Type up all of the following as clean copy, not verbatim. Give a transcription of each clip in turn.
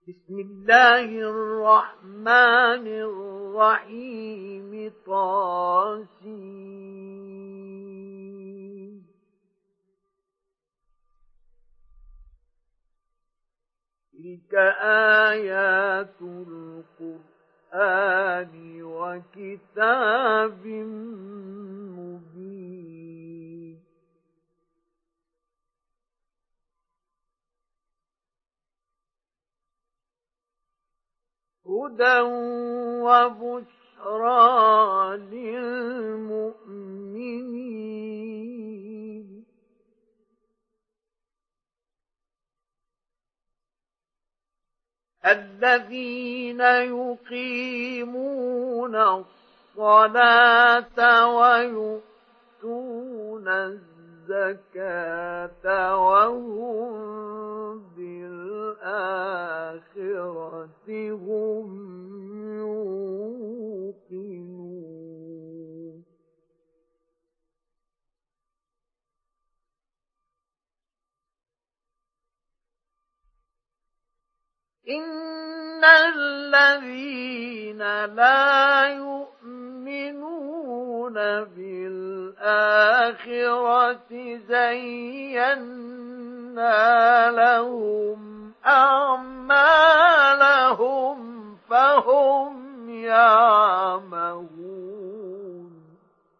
بسم الله الرحمن الرحيم طاسين تلك آيات القرآن وكتاب مبين هدى وبشرى للمؤمنين الذين يقيمون الصلاة ويؤتون الزكاة وهم بالآخرة هم يوقنون إن الذين لا يؤمنون بالآخرة زينا لهم أعمالهم فهم يعمهون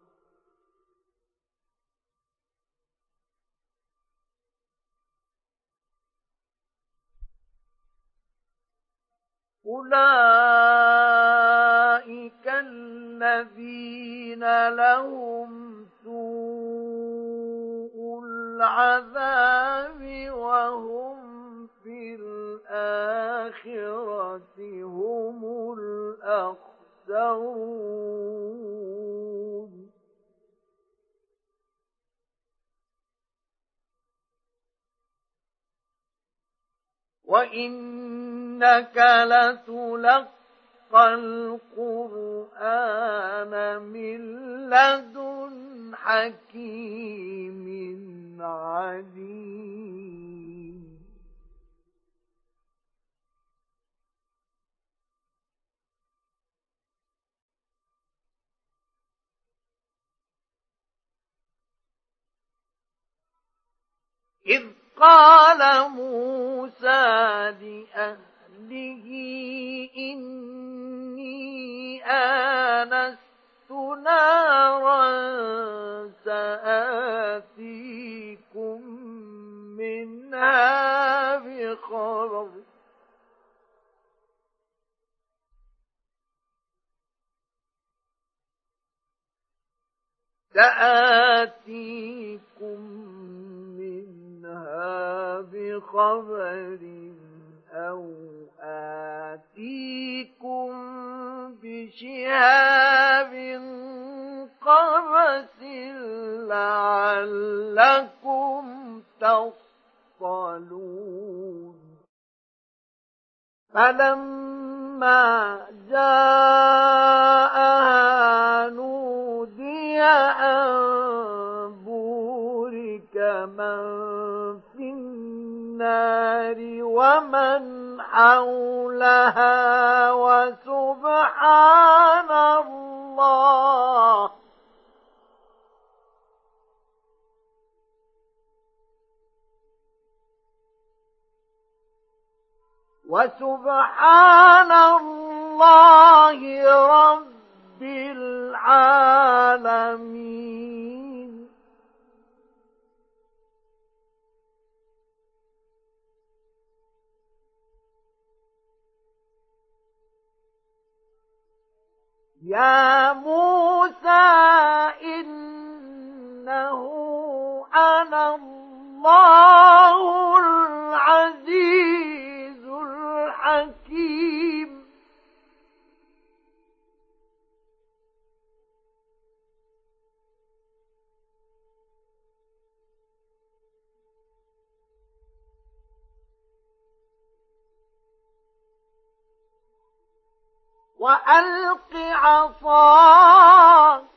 أولئك الذين لهم سوء العذاب وهم في الآخرة هم الأخسرون وإنك لتلقى القرآن من لدن حكيم عليم إذ قال موسى لأهله إني آنست نارا سآتيكم منها بخبر أو آتيكم بشهاب قبس لعلكم تصطلون فلما جاءها نودي أن بورك من في النار ومن حولها وسبحان الله رب العالمين يا موسى إنه أنا الله العزيز الحكيم وألق عصاك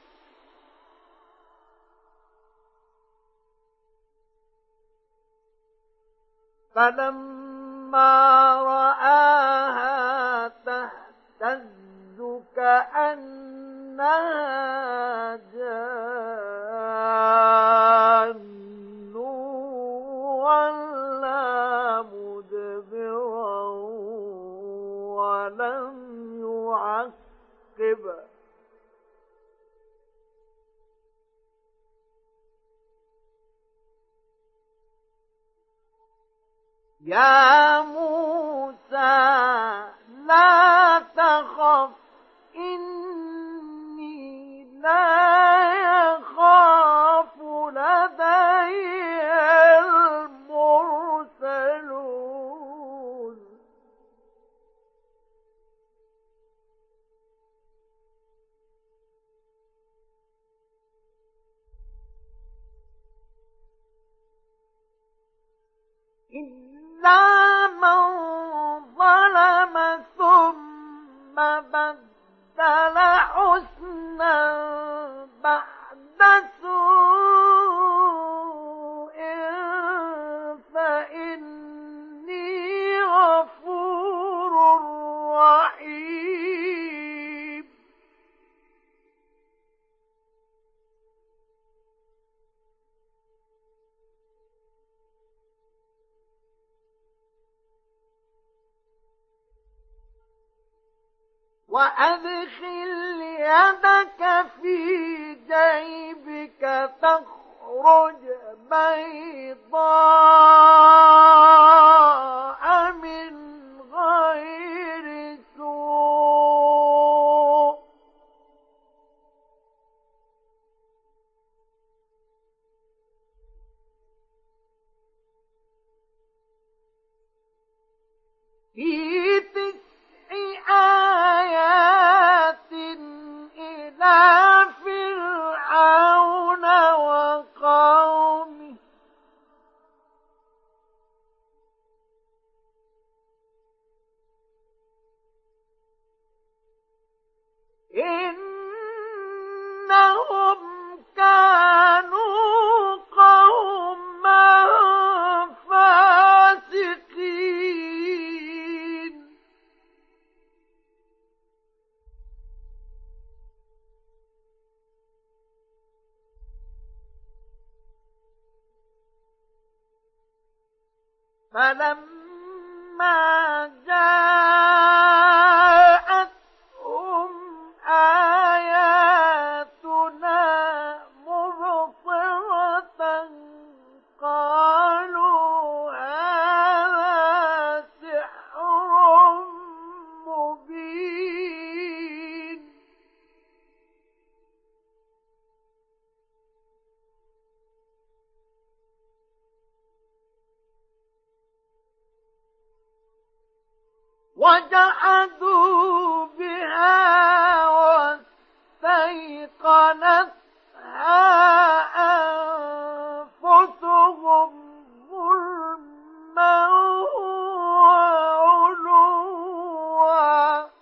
فلما رآها تهتز كأنها جان ولا مدبرا ولم يعقب يا موسى لا تخف إني لا يخاف لدي المرسلون إلا من ظلم ثم بدل حسنا بعد سوء فإني غفور رحيم وأدخل يدك في جيبك تخرج بيضاء من غير سوء في 9 آيات إلى فرعون وقومه إنهم كانوا قوما فاسقين فلما جاءتهم آياتنا مبصرة قالوا هذا سحر مبين وجحدوا بها واستيقنتها أنفسهم ظلما وعلوا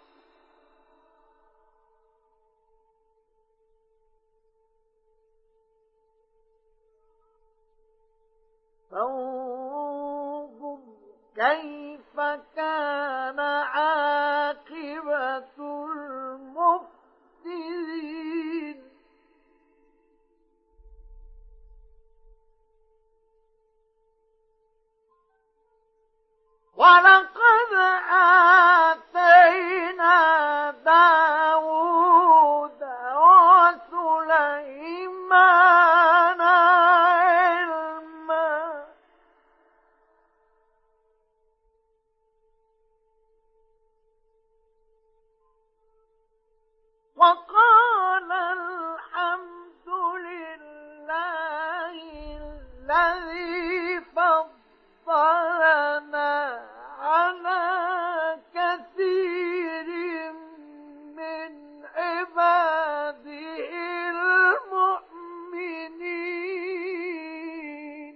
فانظر كيف كان عاقبة المفسدين ولقد آتينا داود وسليمان علما وقال الحمد لله الذي فضلنا على كثير من عباده المؤمنين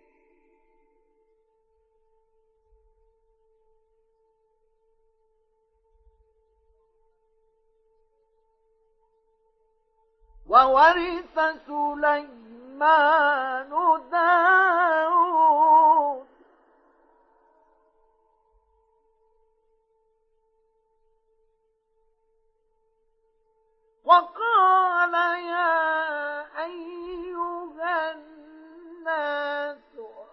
وورث سليمان داود وقال يا أيها الناس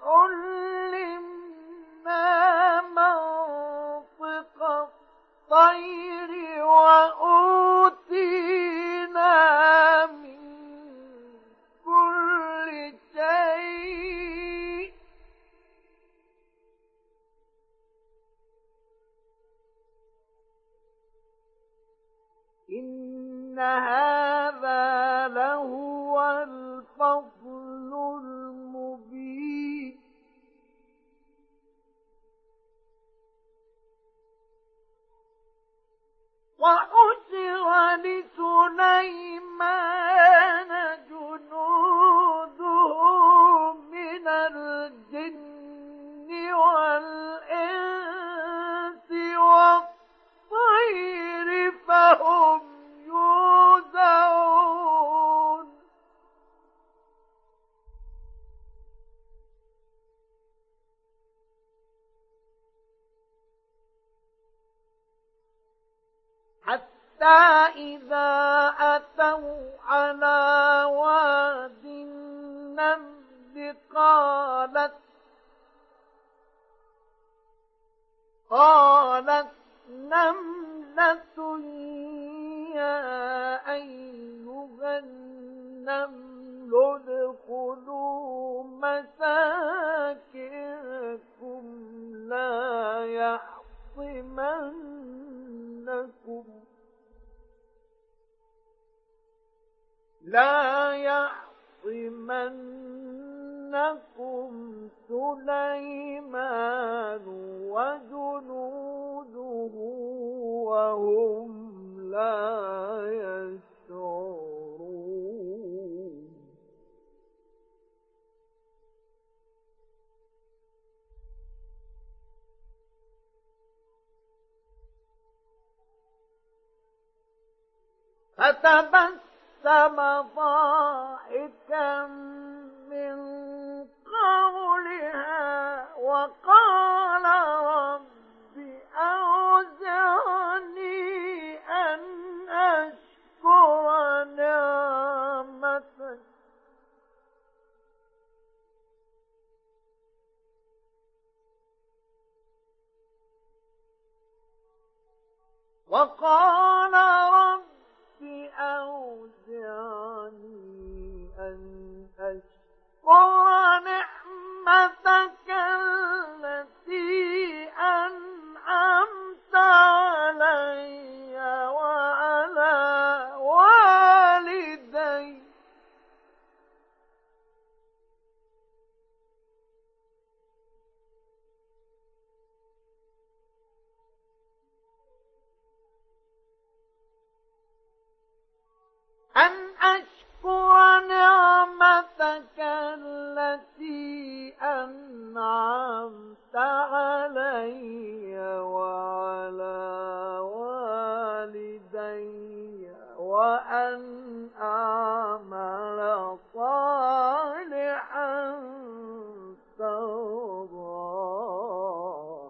علمنا منطق الطير وأوتينا من كل شيء إن هذا لهو الفضل المبين وحشر لسليمان جنوده من الجن والإنس والطير فهم يوزعون حتى إذا أتوا على واد النمل قالت نملة يا أيها النمل ادخلوا مساكنكم لا يحطمنكم سليمان وجنوده وهم لا يشعرون فتبسم ضاحكا من قولها وقال رب أوزعني أن أشكر نعمتك وقال رب أوزعني أن أشكر نعمتك التي أنعمت علي وعلى والدي أن أشكر نعمتك التي أنعمت علي وعلى والدي وأن أعمل صالحا ترضاه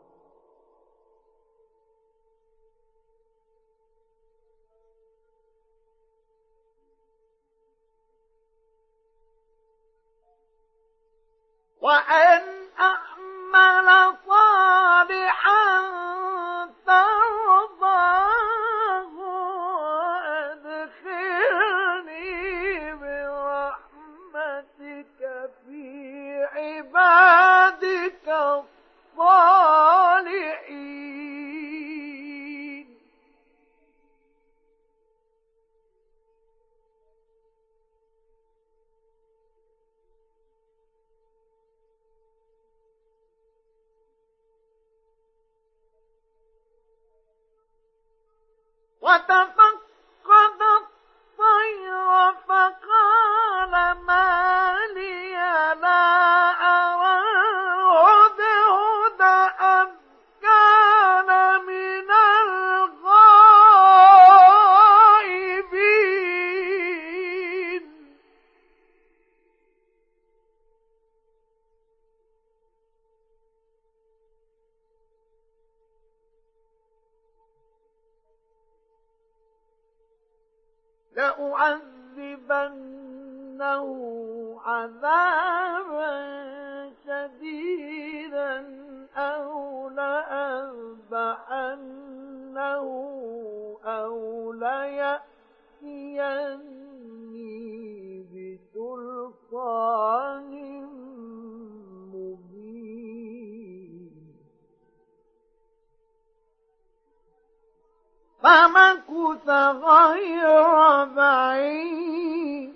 وأن أعمل صالحا ترضاه وأدخلني برحمتك في عبادك الصالحين وتفقد الطير فقال ما لي لا أرى الهدهد أم كان من الغائبين لأعذبنه عذابا شديدا أو لأذبحنه أو ليأتيني بسلطان مبين. فمكث غير بعيد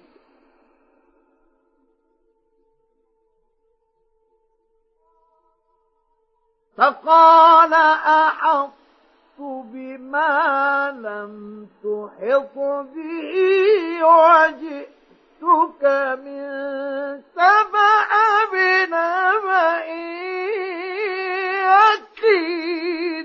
فقال أحطت بما لم تحط به وجئتك من سبأ بنبأ يقين.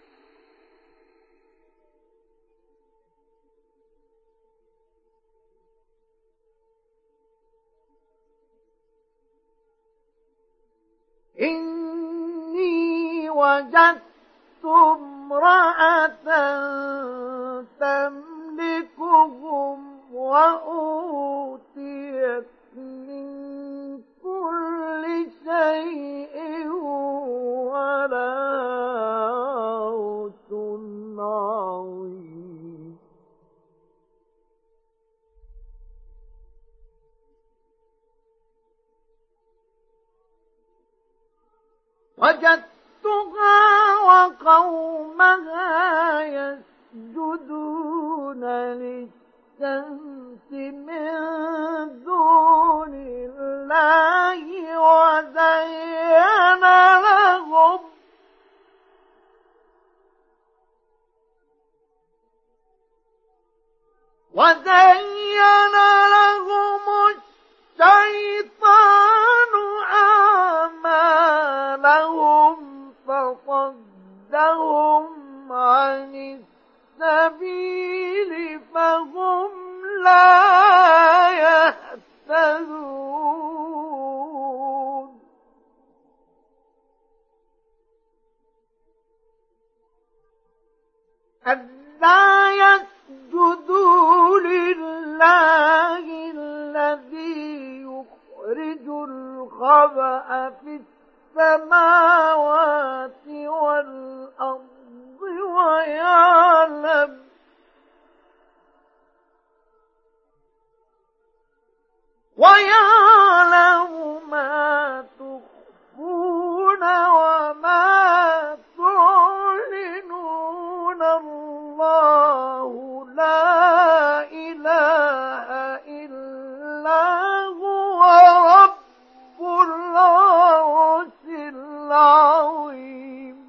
إني وجدت امرأة تملكهم وأوتيت من كل شيء ولها عرش عظيم. وجدتها وقومها يسجدون للشمس من دون الله وزين لهم الشيطان أعمالهم فصدهم عن السبيل فهم لا يهتدون. ألا يسجدوا لله الذي يخرج الخبأ في السماوات والأرض ويعلم ما تخفون وما تعلنون. الله لا إله إلا هو رب العرش العظيم.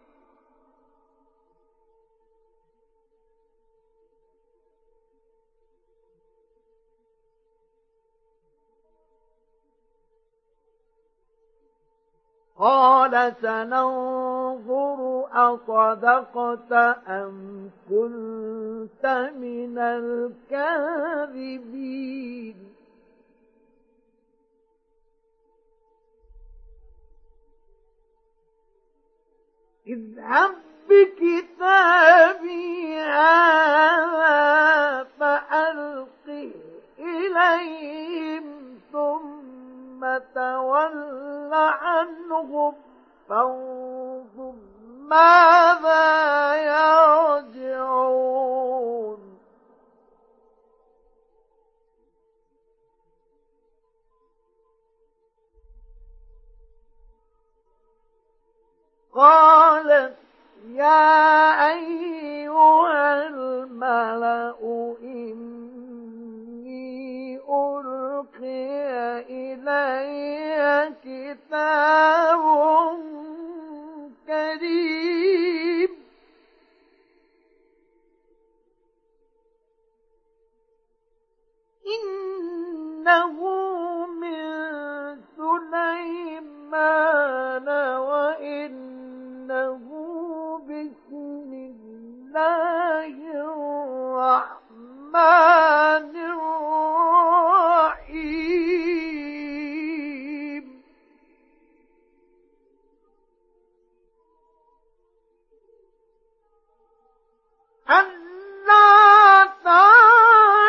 قال سننظر أصدقت أم كنت من الكاذبين. اذهب بكتابي هذا فألقه إليهم ثم تول عنهم فانظر ماذا يرجعون. قالت يا أيها الملأ إني ألقي إلي كتاب كريم إنه من سليمان وإنه بسم الله الرحمن الرحيم. ألا تعلوا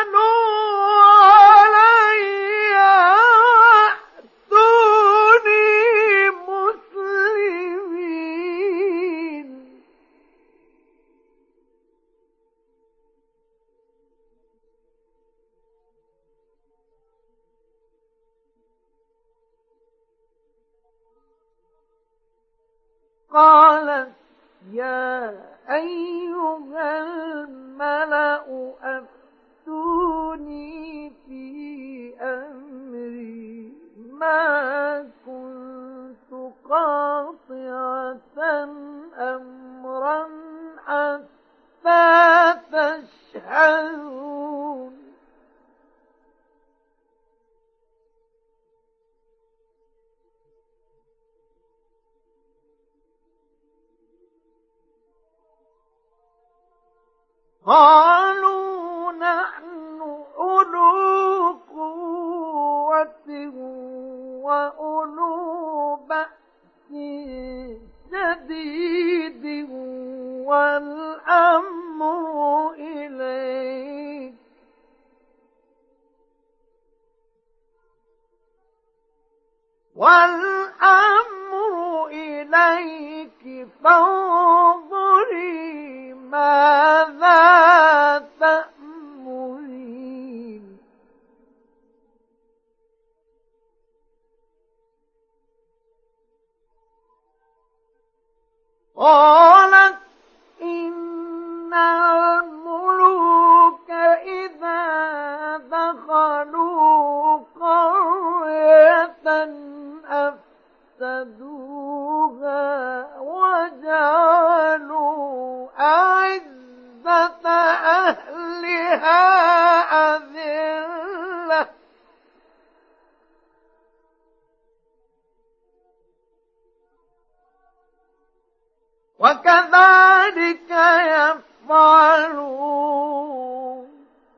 قالت يا أيها الملأ أفتوني في أمري ما كنت قاطعة أمرا حتى تشهدون قالوا نحن أولو قوة وأولو بأس شديد والأمر إليك فانظري ماذا تأمرين قالت إن الملوك إذا دخلوا قرية أفسدوها وجعلوا أعزة أهلها أذلة وكذلك يفعلون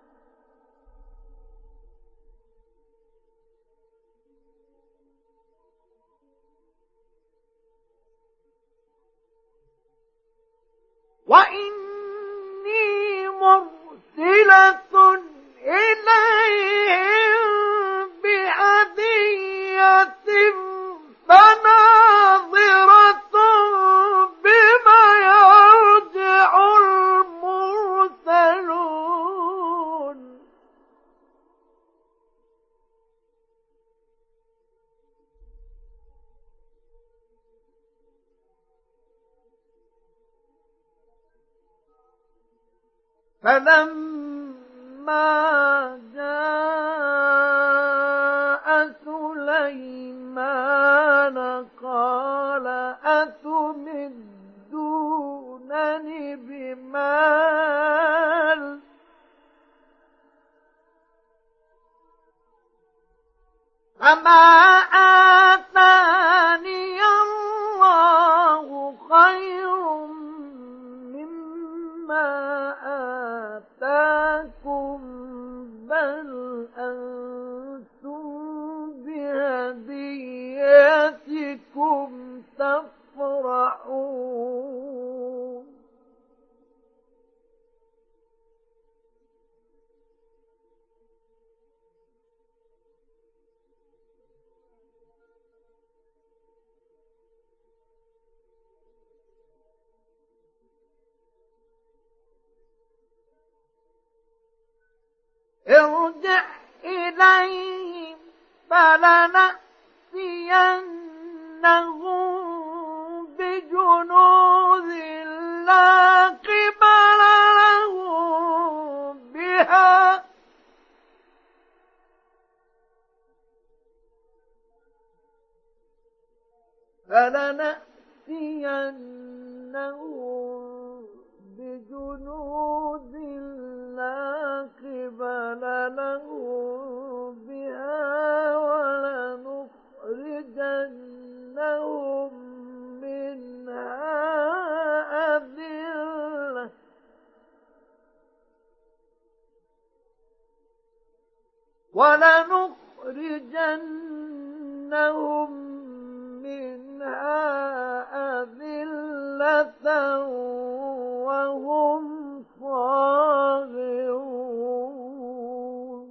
وإني مرسلة إليهم بهدية فناظرة بما يرجع المرسلون فلما جاء سليمان قال أتمدونني بمال فما آتاني الله خير مما آتاكم بل أنتم بهديتكم تفرحون ارجع إليهم فلنأتينهم بجنود لا قبل لهم بها لا قبل لهم بها ولنخرجنهم منها أذلة وهم صاغرون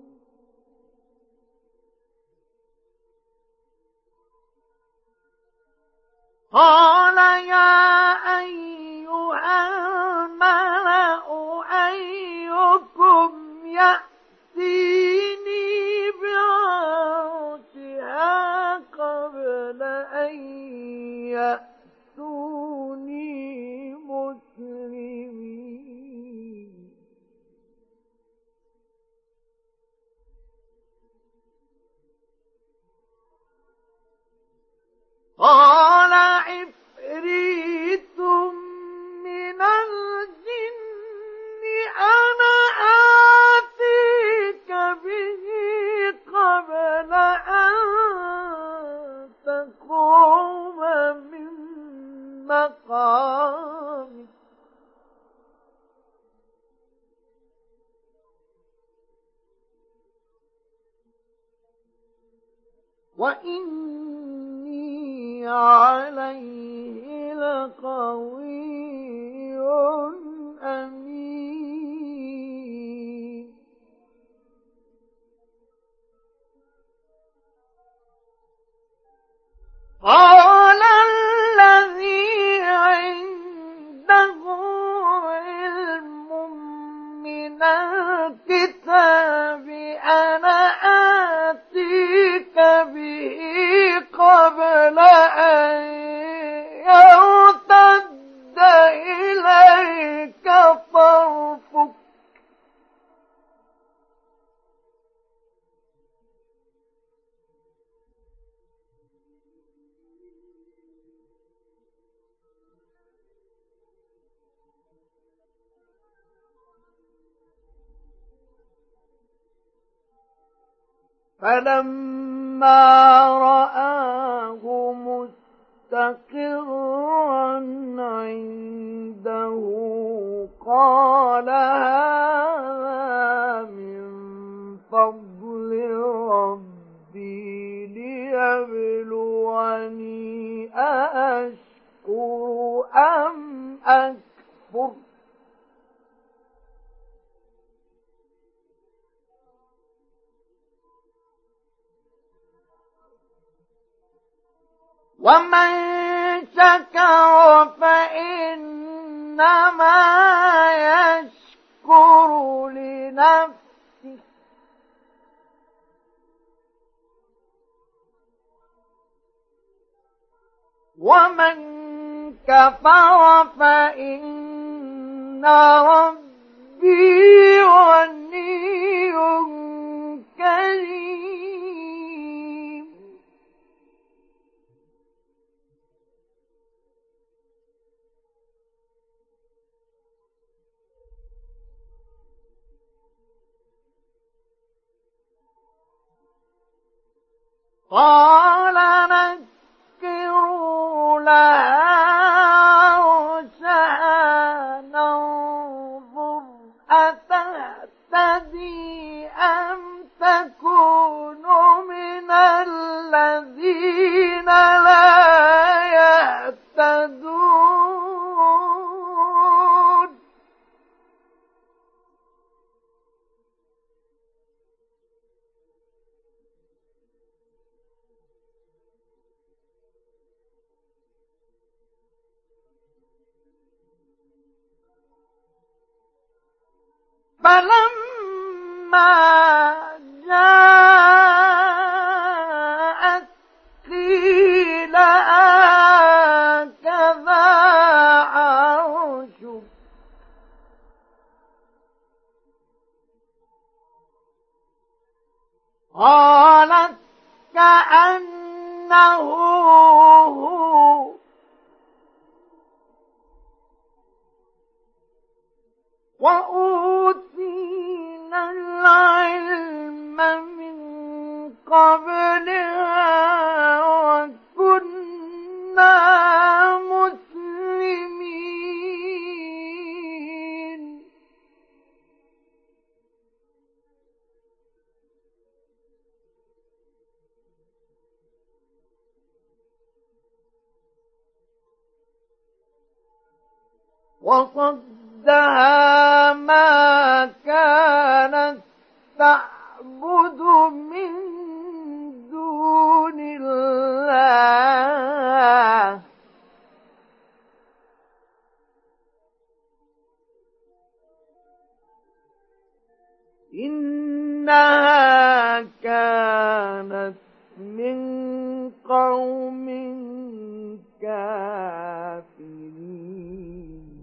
قال يا أيها الملأ أيكم يأتيني بعرشها قبل أن يأتون الحرام وإني عليه لقوي أمين قال الذي عنده علم من الكتاب أنا آتيك به قبل أن يرتد إليك طرفك فلما رآه مستقرا عنده قال هذا من فضل ربي ليبلوني أأشكر أم أكفر ومن شكر فإنما يشكر لنفسه ومن كفر فإن ربي غني كريم قال نكروا لها عرشها ننظر أتهتدي أم تكون من الذين لا يهتدون فلما جاءت قيل هكذا عرشك قالت كأنه هو وأوتينا العلم من قبلها وكنا مسلمين وصدها ما كانت تعبد من دون الله إنها كانت من قوم كافرين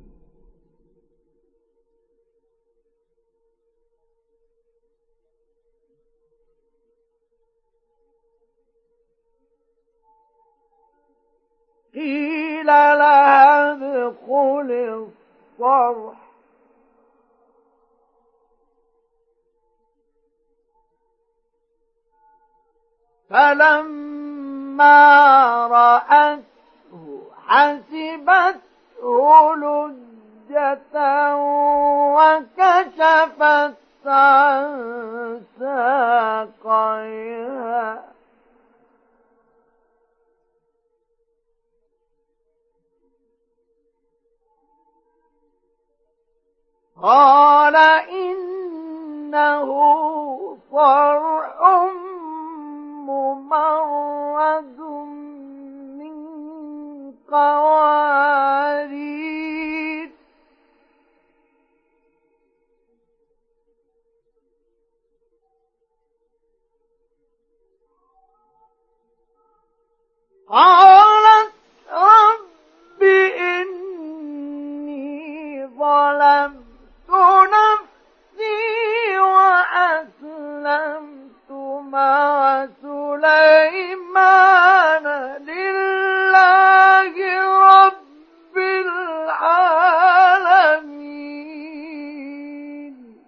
قيل لها ادخل الصرح فلما رأته حسبته قال إنه صرح ممرد من قوارير قالت رب إني ظلمت نفسي وأسلمت مع سليمان لله رب العالمين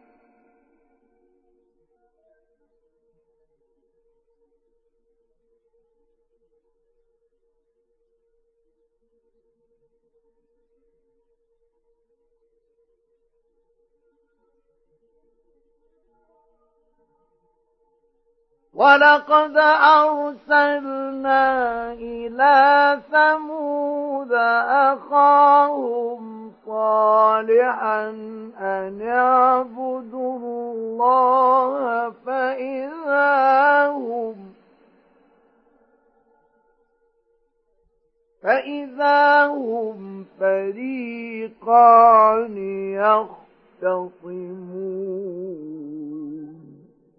ولقد أرسلنا إلى ثمود أخاهم صالحا أن اعبدوا الله فإذا هم فريقان يختصمون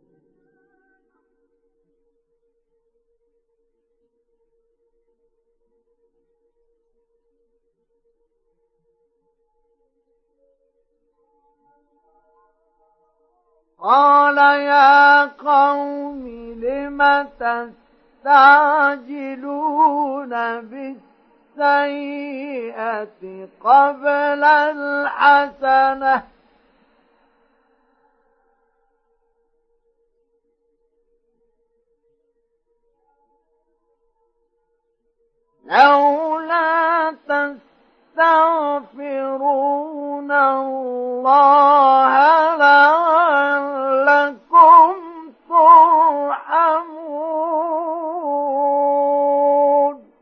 قال يا قوم لم تستعجلون بالسيئة قبل الحسنة لولا تستغفرون الله لعلكم ترحمون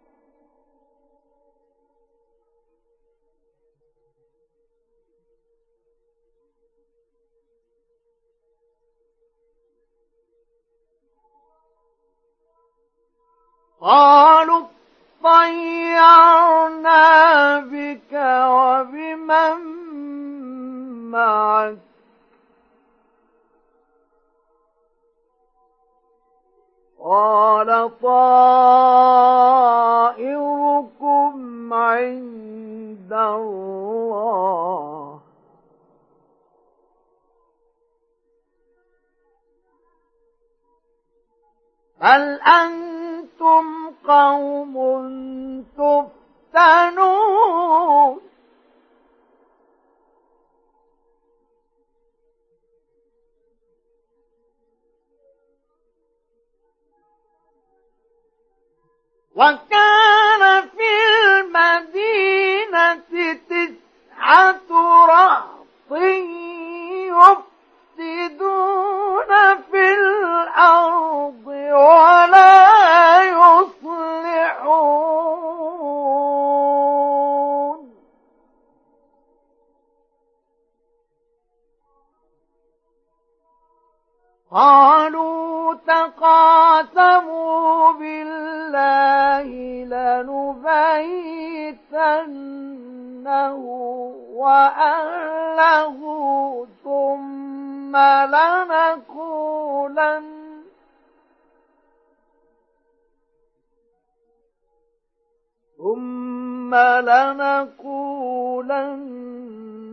قالوا طيرنا بك وبمن معك قال طائركم عند الله بل أنتم قوم تفتنون وكان في المدينة 9 رهط يفسدون في الأرض ولا يصلحون قالوا تقاسموا بالله لنبيتنه وأهله ثم لنقولن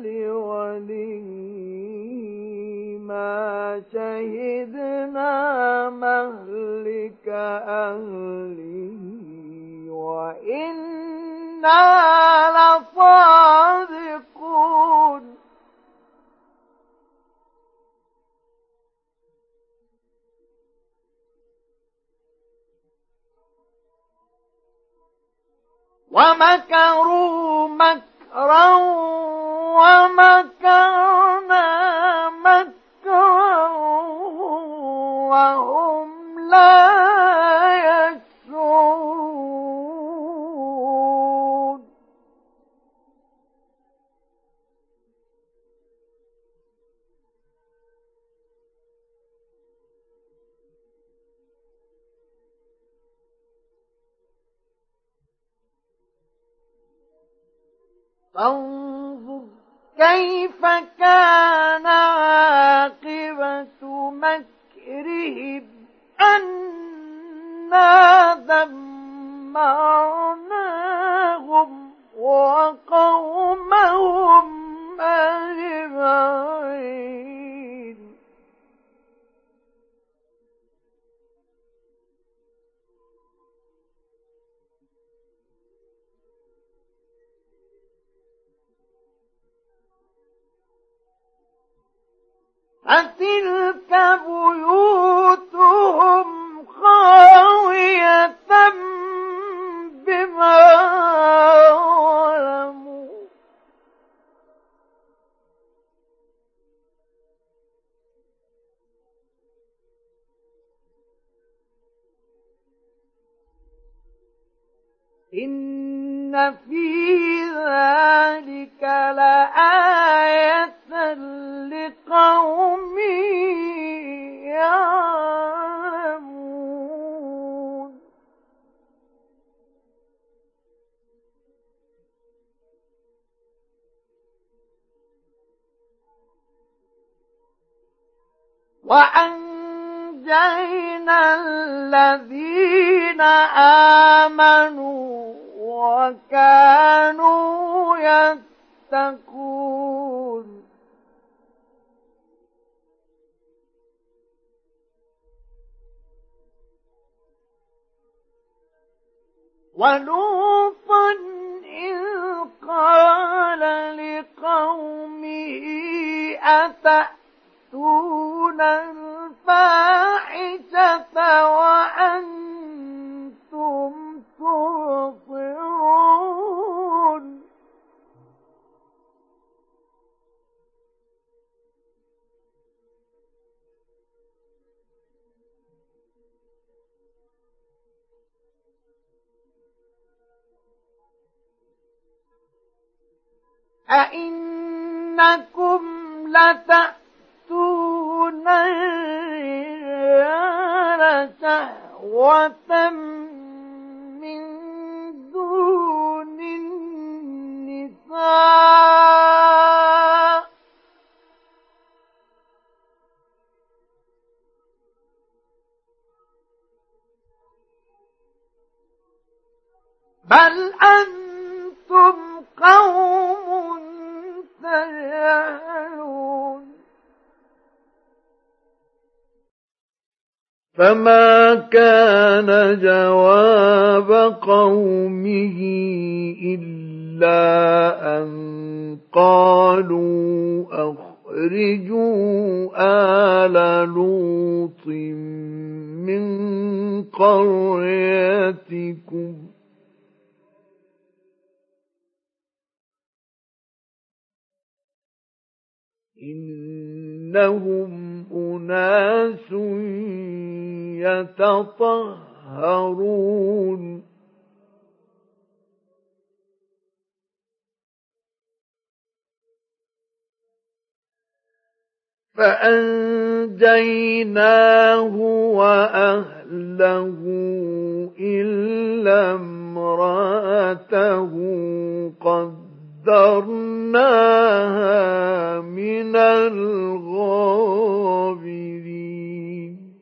لوليه ما شهدنا مهلك أهله وإنا لصادقون ومكروا مكرا ومكرنا مكرا وهم لا يشعرون فانظر كيف كان عاقبة مكرهم أنا دمرناهم وقومهم أجمعين فتلك بيوتهم خاوية بما ظلموا إن في ذلك لآية لقوم يعلمون وأنجينا الذين آمنوا وكانوا يتقون ولوطا إذ قال لقومه أتأتون الفاحشة وأنتم تبصرون أئنكم لتأتون الرجال شهوة من دون النساء بل أنتم قوم تجهلون فما كان جواب قومه إلا أن قالوا أخرجوا آل لوط من قريتكم إنهم أناس يتطهرون فأنجيناه وأهله إلا امرأته قدرناها من الغابرين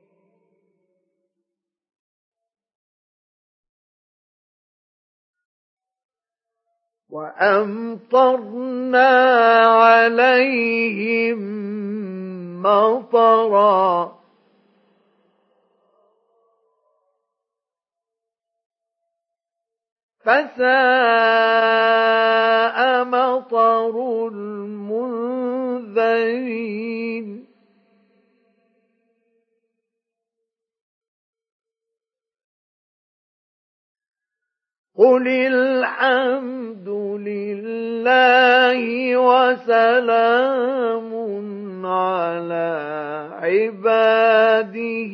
وأمطرنا عليهم مطرا فساء مطر المنذرين قل الحمد لله وسلام على عباده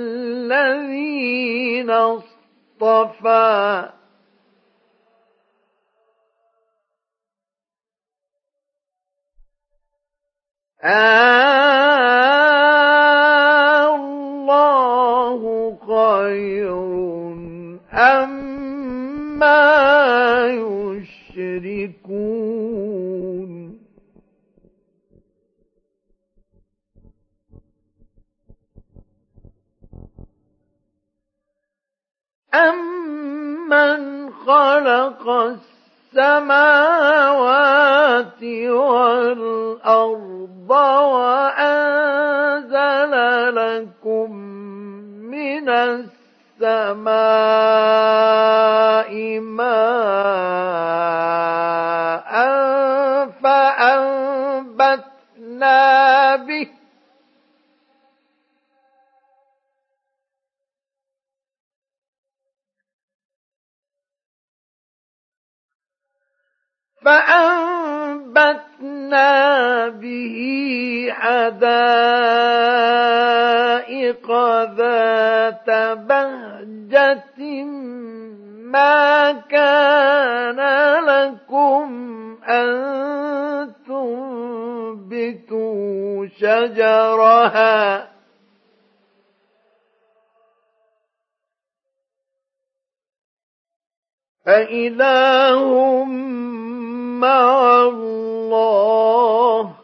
الذين اصطفى الله خير أما يشركون يشركون أَمَّنْ خَلَقَ السَّمَاوَاتِ وَالْأَرْضَ وَأَنزَلَ لَكُم مِّنَ السَّمَاءِ مَاءً فأنبتنا به حدائق ذات بهجة ما كان لكم أن تنبتوا شجرها أإله مع الله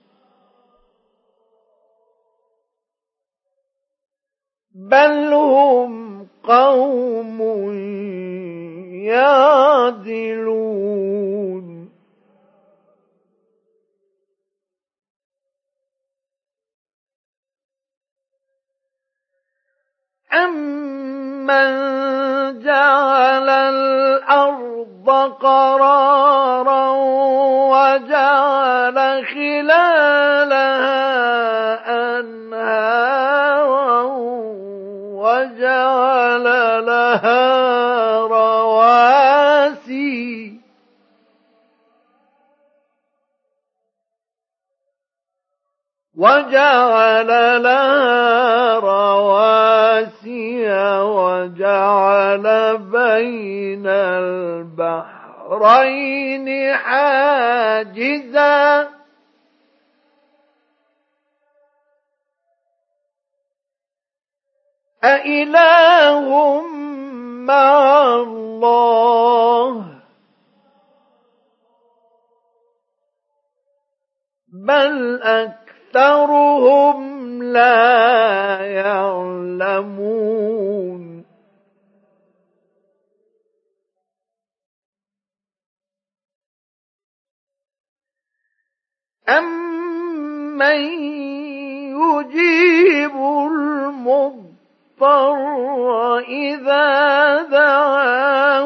بل هم قوم يعدلون أَمَّنْ جَعَلَ الْأَرْضَ قَرَارًا وَجَعَلَ خِلَالَهَا أَنْهَارًا وَجَعَلَ لَهَا رواسي وجعل بين البحرين حاجزا أإله مع الله بل أكثرهم لا يعلمون أَمَّن يُجِيبُ المضطر إذا دعاه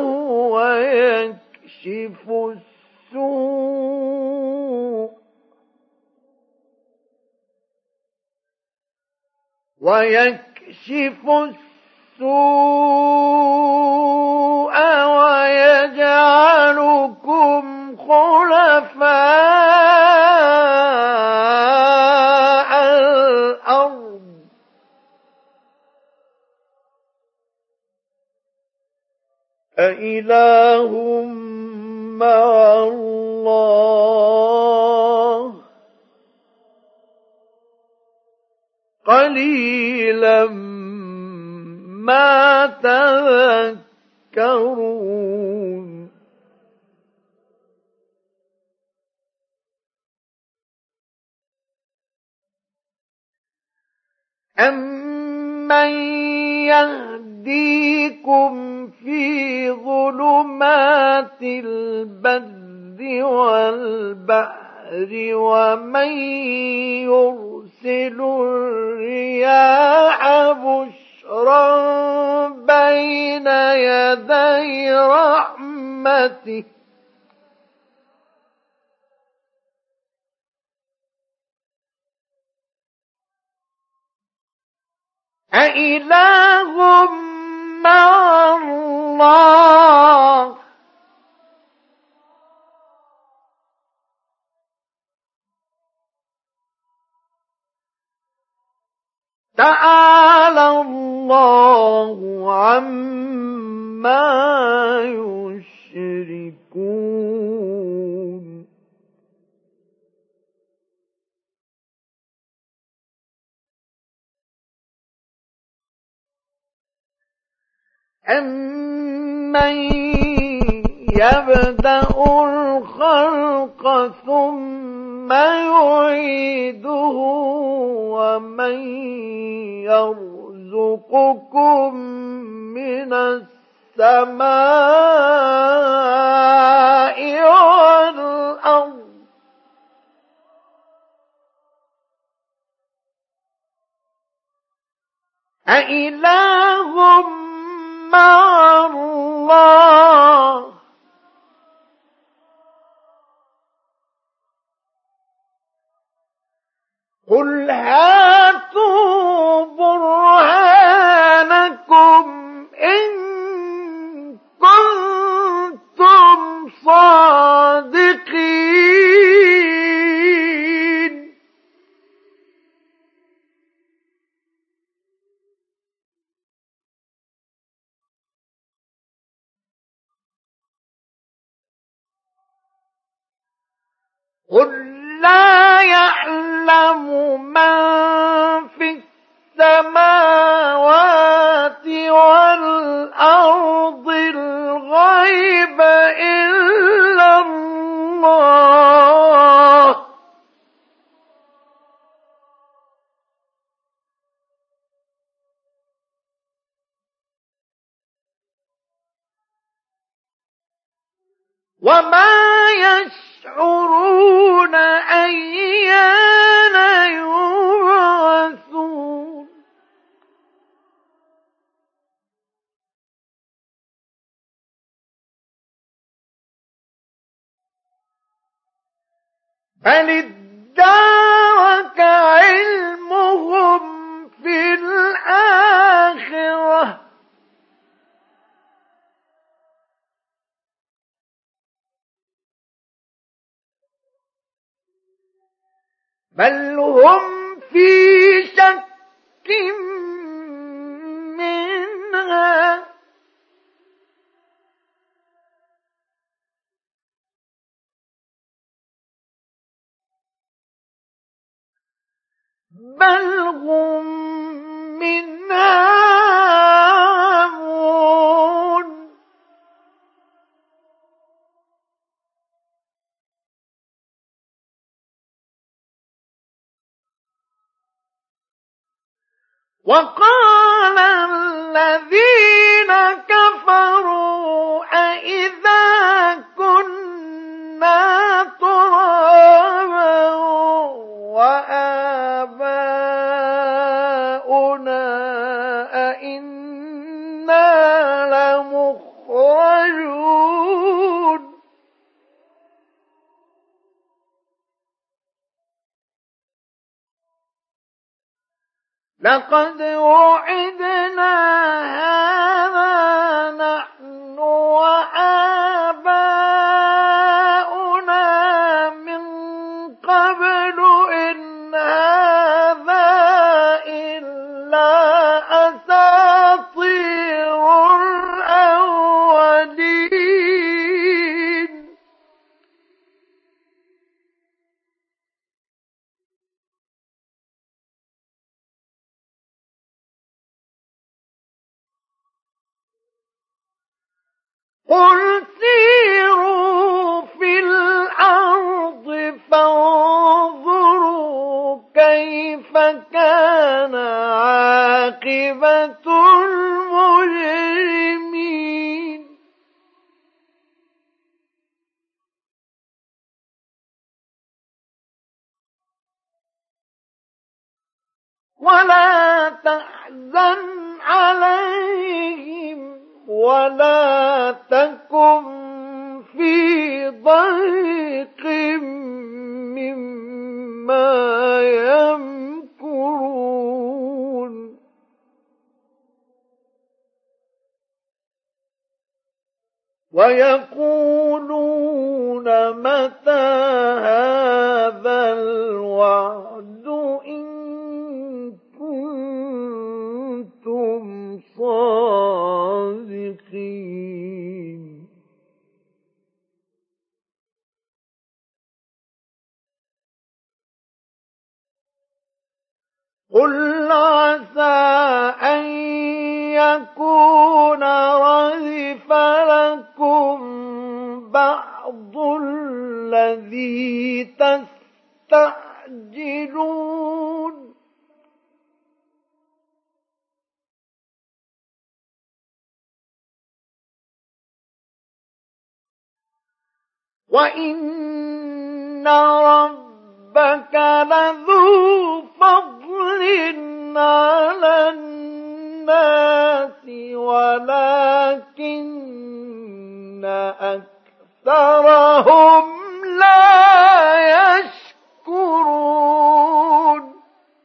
ويكشف السوء ويجعلكم خلفاء الأرض أإله مع الله قليلا ما تذكرون أَمَّن يهديكم في ظلمات البر والبحر ومن يرسل الرياح بشرا بين يدي رحمته أإله مع الله تعالى الله عما يشركون أَمَّن يبدأ الخلق ثم يعيده ومن يرزقكم من السماء والأرض أإله مع الله قل هاتوا برهانكم إن كنتم صادقين قل لا يعلم من في السماوات والأرض الغيب إلا الله وما يشعرون أيان يبعثون بل ادارك علمهم في الآخرة بل هم في شك منها بل هم منها عمون وقال الذين كفروا أإذا كنا ترابا وآباؤنا أئنا لمخرجون لقد وعدنا هذا نحن وآباؤنا من قبل إن هذا إلا أساطير الأولين قل سيروا في الأرض فانظروا كيف كان عاقبة المجرمين ولا تحزن عليهم ولا تكن في ضيق مما يمكرون ويقولون متى هذا الوعد إن كنتم صادقين قل عسى أن يكون ردف لكم الذي تستعجلون وإن ربك لذو فضل على الناس ولكن أكثرهم لا يشكرون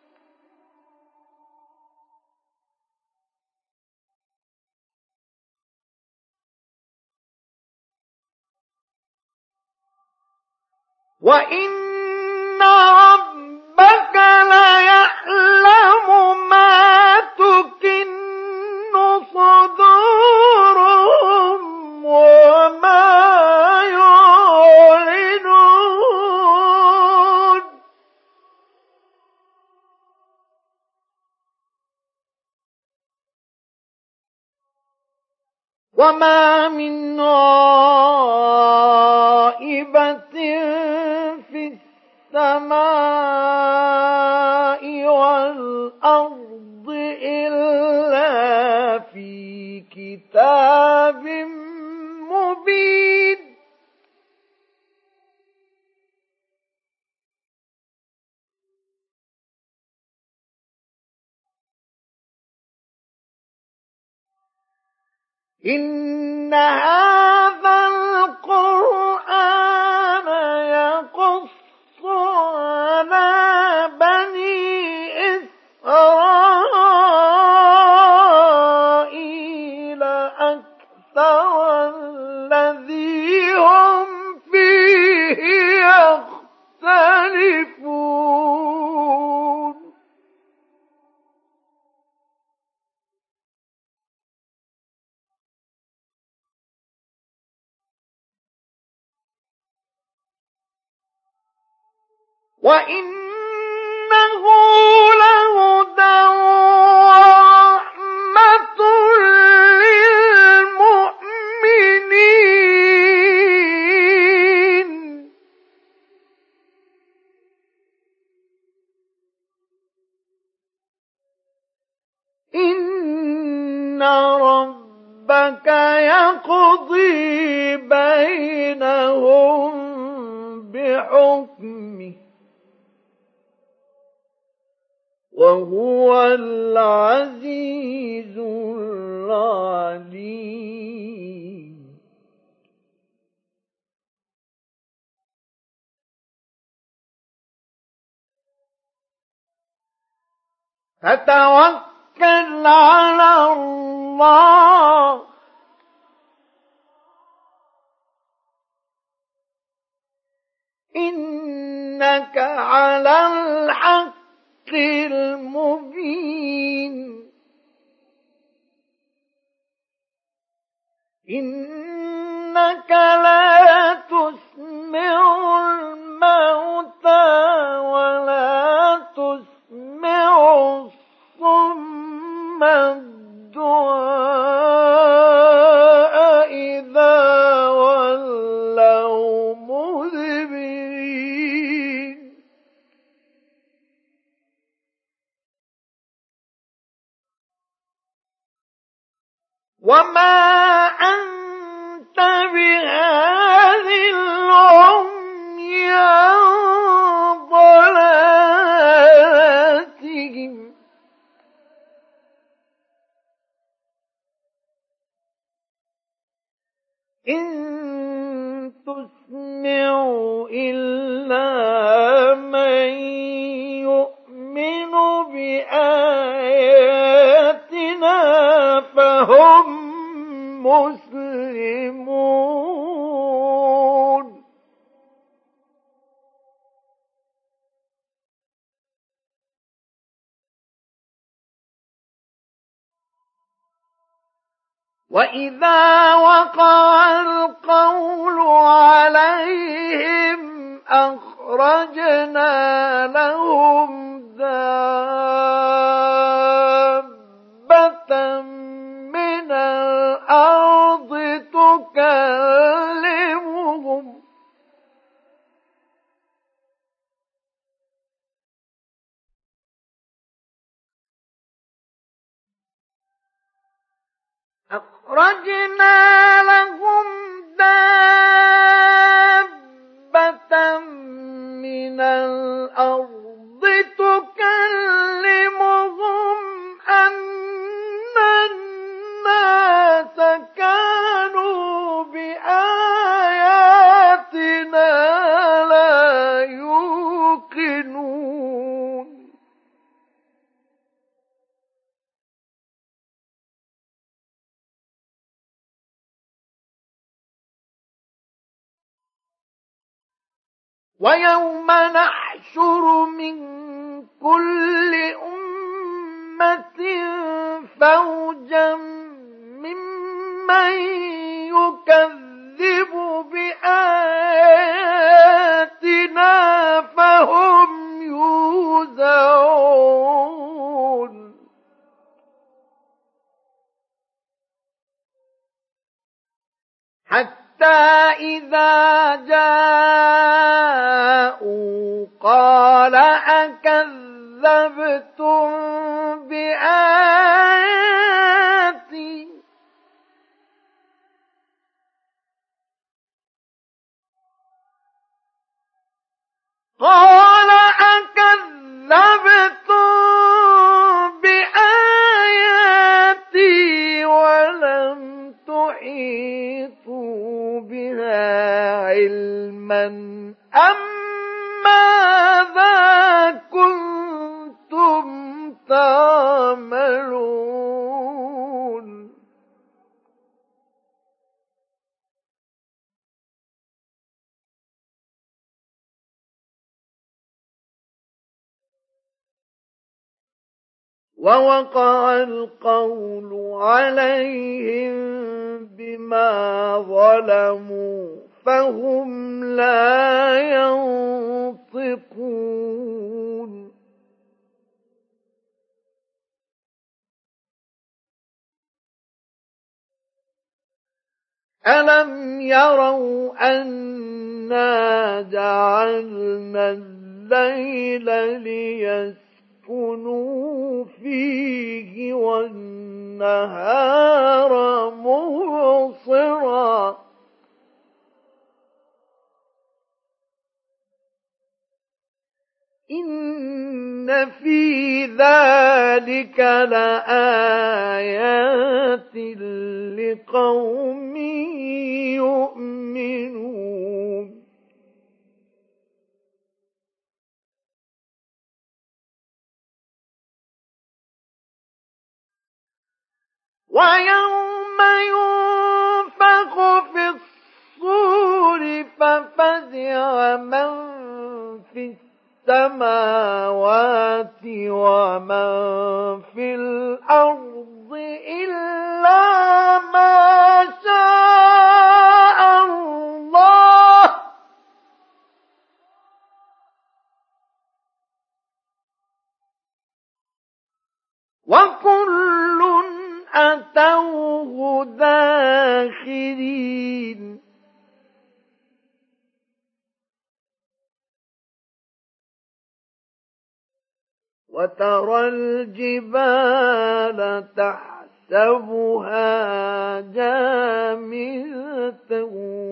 وإن ربك ليعلم ما تكن صدورهم وما يعلنون وما من غائبة في السماء والأرض إلا في كتاب مبين إن هذا القرآن يقص على بني إسرائيل أكثر الذي هم فيه يختلفون وإنه لهدى ورحمة للمؤمنين إن ربك يقضي بينهم بحكمه وهو العزيز العليم فتوكل على الله إنك على الحق المبين إنك لا تسمع الموتى ولا تسمع الصم الدعاء إذا ولوا مدبرين وما أنت بهاد العمي عن ضلالتهم إن تسمع إلا من يؤمن بآياتنا فهم مسلمون وإذا وقع القول عليهم أخرجنا لهم دابة من الأرض تكلمهم أخرجنا لهم دابة من الأرض تكلمهم أن الناس كانوا بآياتنا لا يوقنون ويوم نحشر من كل أمة فوجا ممن يكذب بآياتنا فهم يوزعون حتى إذا جاءوا قال أكذبتم بآياتي قال أكذبتم بآياتي ولم تحيطوا بها علما أم ماذا كنتم تعملون ووقع القول عليهم بما ظلموا فهم لا ينطقون ألم يروا أنا جعلنا الليل ليسكنوا فيه والنهار مبصرا إن في ذلك لآيات لقوم يؤمنون ويوم ينفخ في الصور ففزع من في السماوات ومن في الأرض إلا ما شاء الله وكل أتوه داخرين وترى الجبال تحسبها جامدة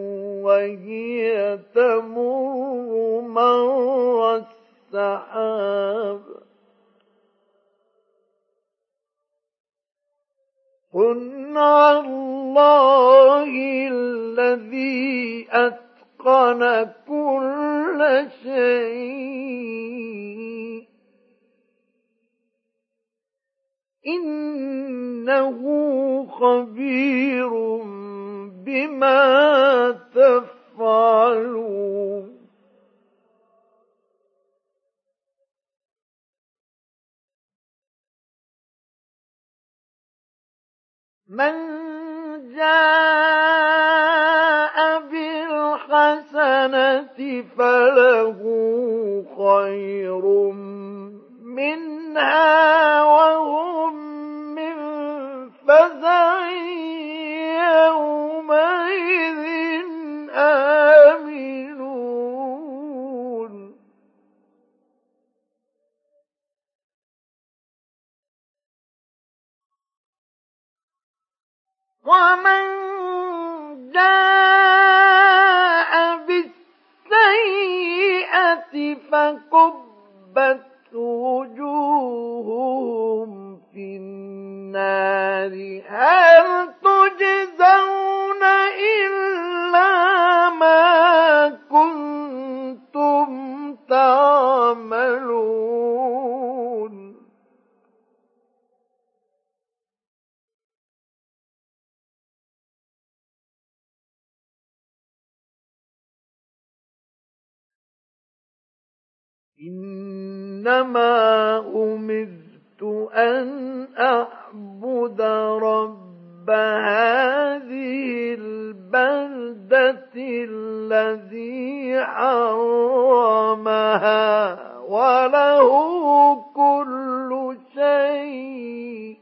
وهي تمر مر السحاب صنع الله الذي أتقن كل شيء إنه خبير بما تفعلون من جاء بالحسنة فله خير منها وهم من فزع يومئذ آمنون ومن جاء بالسيئة فكبت وجوههم في النار هل تجزون إلا ما كنتم تعملون إنما أمرت أن أعبد رب هذه البلدة الذي حرمها وله كل شيء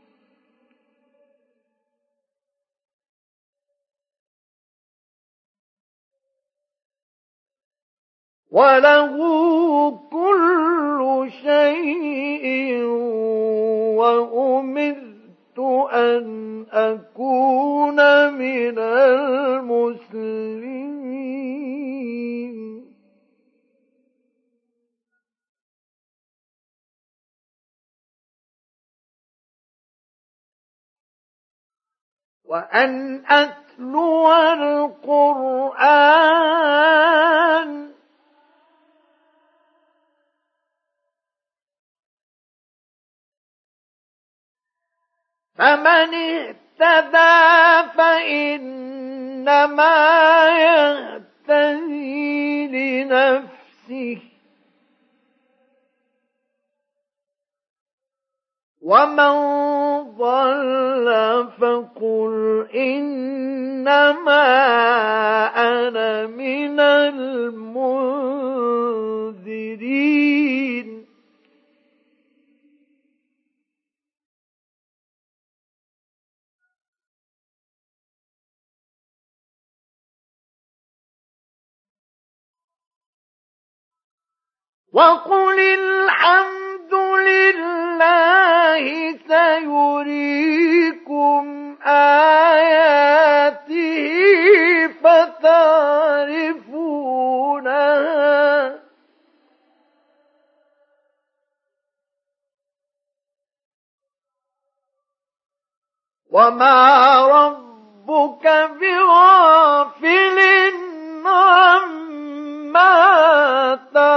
وأمرت أن أكون من المسلمين وأن أتلو القرآن فمن اهتدى فإنما يهتدي لنفسه ومن ضل فقل إنما أنا من المنذرين وقل الحمد لله سيريكم آياته فتعرفونها وما ربك بغافل عما تعملون